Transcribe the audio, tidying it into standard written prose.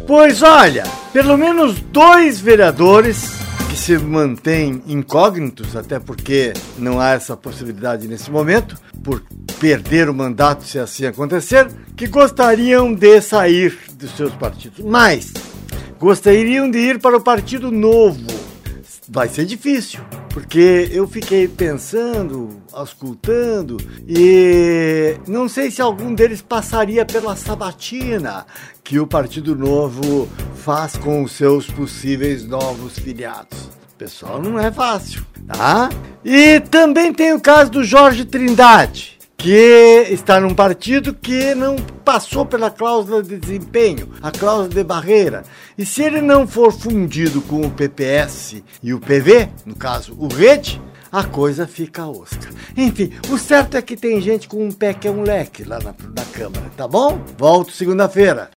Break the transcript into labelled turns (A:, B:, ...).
A: Pois olha, pelo menos 2 vereadores que se mantêm incógnitos, até porque não há essa possibilidade nesse momento, por perder o mandato se assim acontecer, que gostariam de sair dos seus partidos, mas gostariam de ir para o Partido Novo. Vai ser difícil, porque eu fiquei pensando, auscultando, e não sei se algum deles passaria pela sabatina que o Partido Novo faz com os seus possíveis novos filiados. Pessoal, não é fácil, tá? E também tem o caso do Jorge Trindade, que está num partido que não passou pela cláusula de desempenho, a cláusula de barreira. E se ele não for fundido com o PPS e o PV, no caso o Rede, a coisa fica osca. Enfim, o certo é que tem gente com um pé que é um leque lá na Câmara, tá bom? Volto segunda-feira.